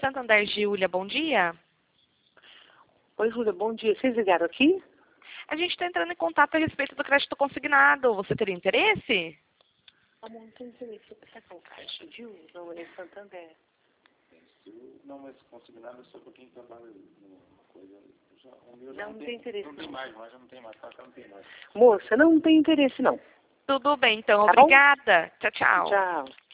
Santander, Júlia, bom dia. Oi, Júlia, bom dia. Vocês ligaram aqui? A gente está entrando em contato a respeito do crédito consignado. Você teria interesse? Amor, não tem interesse. Você com caixa de uso? Não, é Santander. Não, mas consignado é só para quem trabalha numa coisa. O meu Não tem interesse. Não tem mais, mas já não tem mais. Não tem mais. Moça, não tem interesse, não. Tudo bem, então. Tá bom? Obrigada. Tchau, tchau. Tchau.